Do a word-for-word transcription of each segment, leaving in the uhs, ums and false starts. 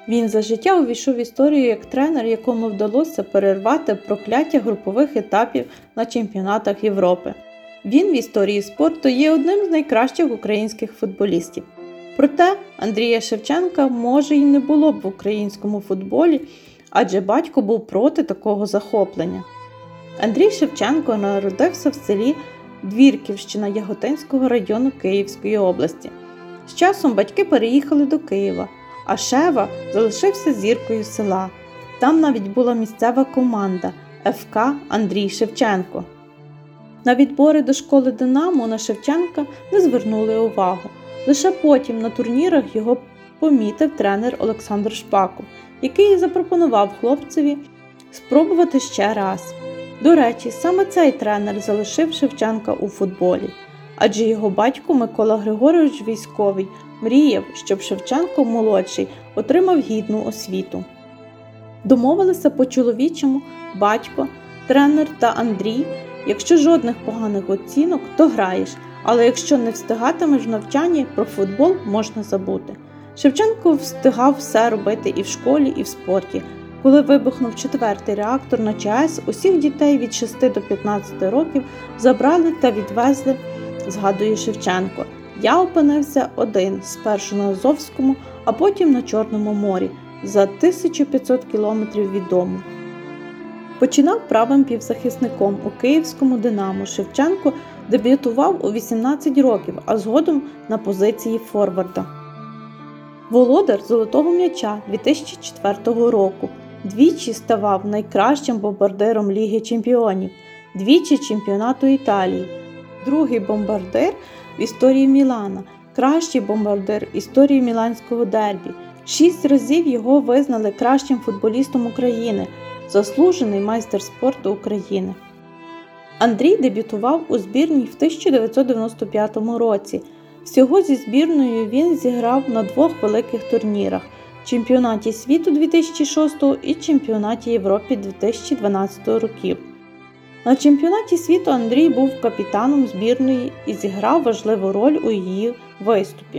Він за життя увійшов в історію як тренер, якому вдалося перервати прокляття групових етапів на чемпіонатах Європи. Він в історії спорту є одним з найкращих українських футболістів. Проте Андрія Шевченка може й не було б в українському футболі, адже батько був проти такого захоплення. Андрій Шевченко народився в селі Двірківщина Яготинського району Київської області. З часом батьки переїхали до Києва, а Шева залишився зіркою села. Там навіть була місцева команда еф ка «Андрій Шевченко». На відбори до школи «Динамо» на Шевченка не звернули увагу. Лише потім на турнірах його помітив тренер Олександр Шпаков, який запропонував хлопцеві спробувати ще раз. До речі, саме цей тренер залишив Шевченка у футболі, адже його батько Микола Григорович військовий мріяв, щоб Шевченко-молодший отримав гідну освіту. Домовилися по-чоловічому батько, тренер та Андрій: якщо жодних поганих оцінок, то граєш, але якщо не встигатимеш в навчанні, про футбол можна забути. Шевченко встигав все робити і в школі, і в спорті. Коли вибухнув четвертий реактор на че ес, усіх дітей від шести до п'ятнадцяти років забрали та відвезли, згадує Шевченко. Я опинився один, спершу на Азовському, а потім на Чорному морі, за тисячу п'ятсот кілометрів від дому. Починав правим півзахисником у київському «Динамо». Шевченко дебютував у вісімнадцять років, а згодом на позиції форварда. Володар «Золотого м'яча» дві тисячі четвертого року. Двічі ставав найкращим бомбардиром Ліги чемпіонів, двічі чемпіонату Італії, другий бомбардир в історії Мілана, кращий бомбардир в історії міланського дербі. Шість разів його визнали кращим футболістом України, заслужений майстер спорту України. Андрій дебютував у збірній в тисяча дев'ятсот дев'яносто п'ятому році. Всього зі збірною він зіграв на двох великих турнірах – Чемпіонаті світу дві тисячі шостого і Чемпіонаті Європи дві тисячі дванадцятого років. На Чемпіонаті світу Андрій був капітаном збірної і зіграв важливу роль у її виступі.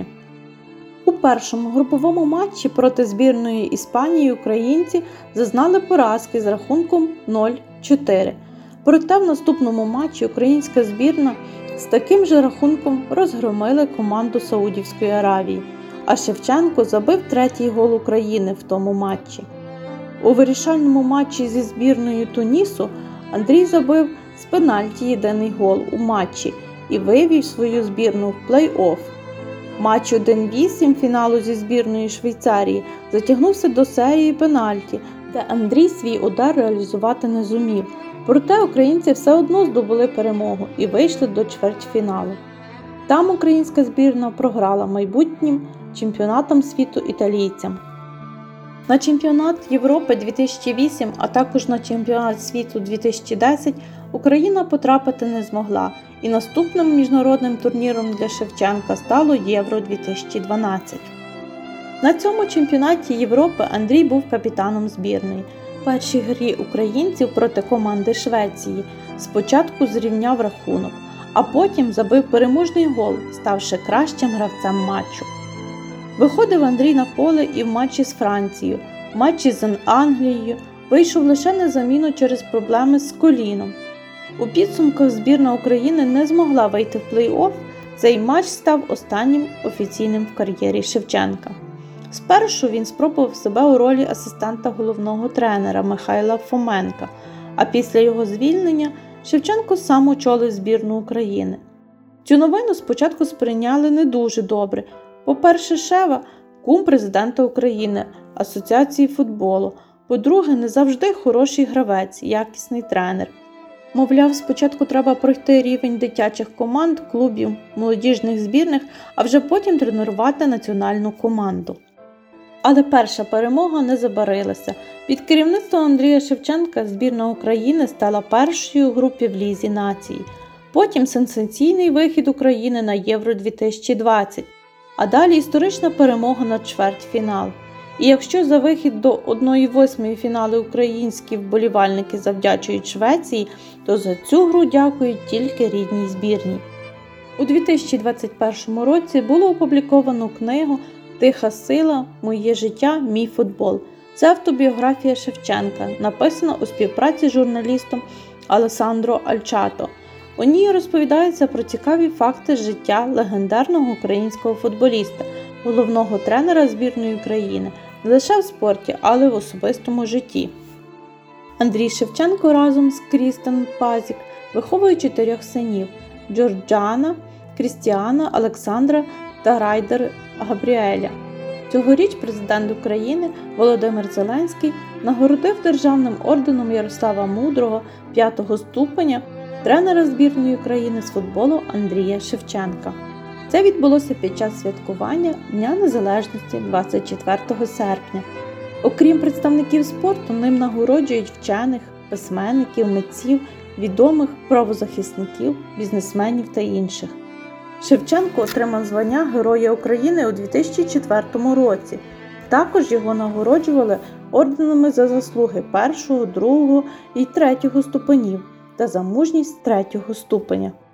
У першому груповому матчі проти збірної Іспанії українці зазнали поразки з рахунком нуль чотири. Проте в наступному матчі українська збірна з таким же рахунком розгромили команду Саудівської Аравії, а Шевченко забив третій гол України в тому матчі. У вирішальному матчі зі збірною Тунісу Андрій забив з пенальті єдиний гол у матчі і вивів свою збірну в плей-офф. Матч один вісім фіналу зі збірною Швейцарії затягнувся до серії пенальті, де Андрій свій удар реалізувати не зумів. Проте українці все одно здобули перемогу і вийшли до чвертьфіналу. Там українська збірна програла майбутнім чемпіонатом світу італійцям. На чемпіонат Європи дві тисячі вісім, а також на чемпіонат світу дві тисячі десять Україна потрапити не змогла, і наступним міжнародним турніром для Шевченка стало Євро дві тисячі дванадцять. На цьому чемпіонаті Європи Андрій був капітаном збірної. В першій грі українців проти команди Швеції спочатку зрівняв рахунок, а потім забив переможний гол, ставши кращим гравцем матчу. Виходив Андрій на поле і в матчі з Францією, в матчі з Англією, вийшов лише на заміну через проблеми з коліном. У підсумках збірна України не змогла вийти в плей-офф, цей матч став останнім офіційним в кар'єрі Шевченка. Спершу він спробував себе у ролі асистента головного тренера Михайла Фоменка, а після його звільнення Шевченко сам очолив збірну України. Цю новину спочатку сприйняли не дуже добре. По-перше, Шева – кум президента України, Асоціації футболу. По-друге, не завжди хороший гравець, якісний тренер. Мовляв, спочатку треба пройти рівень дитячих команд, клубів, молодіжних збірних, а вже потім тренувати національну команду. Але перша перемога не забарилася. Під керівництвом Андрія Шевченка збірна України стала першою у групі в Лізі націй. Потім сенсаційний вихід України на Євро дві тисячі двадцять, а далі історична перемога на чвертьфінал. І якщо за вихід до одної восьмої фіналу українські вболівальники завдячують Швеції, то за цю гру дякують тільки рідній збірній. У дві тисячі двадцять першому році було опубліковано книгу Тиха сила, моє життя, мій футбол. Це автобіографія Шевченка, написана у співпраці з журналістом Алесандро Альчато. У ній розповідається про цікаві факти з життя легендарного українського футболіста, головного тренера збірної України, не лише в спорті, але й в особистому житті. Андрій Шевченко разом з Крістен Пазік виховує чотирьох синів – Джорджана, Крістіана, Олександра та Райдер Габріеля. Цьогоріч президент України Володимир Зеленський нагородив Державним орденом Ярослава Мудрого п'ятого ступеня тренера збірної України з футболу Андрія Шевченка. Це відбулося під час святкування Дня Незалежності двадцять четвертого серпня. Окрім представників спорту, ним нагороджують вчених, письменників, митців, відомих правозахисників, бізнесменів та інших. Шевченко отримав звання Героя України у дві тисячі четвертому році. Також його нагороджували орденами за заслуги першого, другого і третього ступенів та за мужність третього ступеня.